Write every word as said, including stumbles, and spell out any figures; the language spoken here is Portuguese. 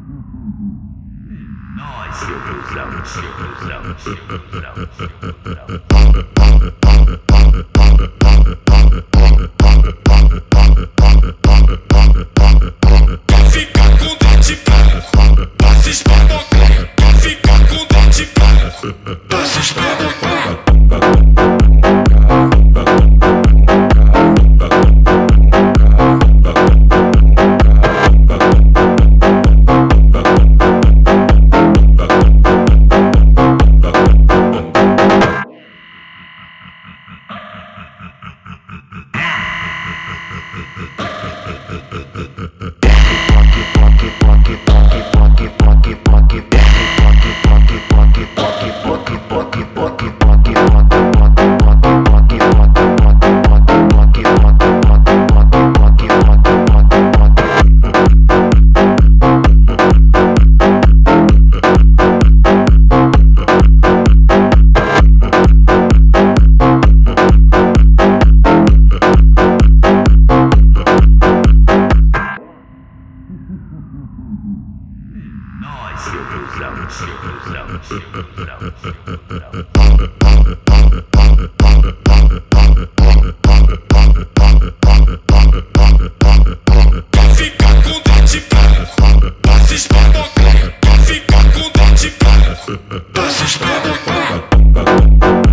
Nós, seu cuzão, seu cuzão, seu cuzão, seu cuzão. Quer ficar com dente branco, passa espanocão. Quer ficar com dente branco, passa espanocão. Nós, seu cuzão, seu cuzão, seu cuzão, seu cuzão. Quer ficar com dente branco, passa espanocão. Quer ficar com dente branco, passa espanocão.